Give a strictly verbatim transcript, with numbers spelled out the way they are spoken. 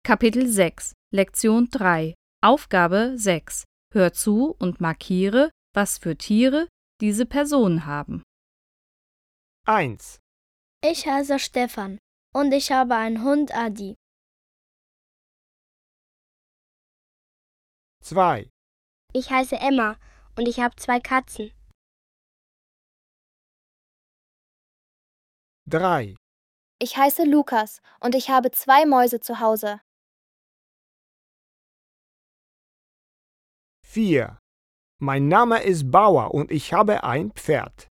Kapitel sechs, Lektion drei, Aufgabe sechs. Hör zu und markiere, was für Tiere diese Personen haben. eins, Ich heiße Stefan und ich habe einen Hund Adi. zwei, Ich heiße Emma und ich habe zwei Katzen. drei, Ich heiße Lukas und ich habe zwei Mäuse zu Hause. vier. Mein Name ist Bauer und ich habe ein Pferd.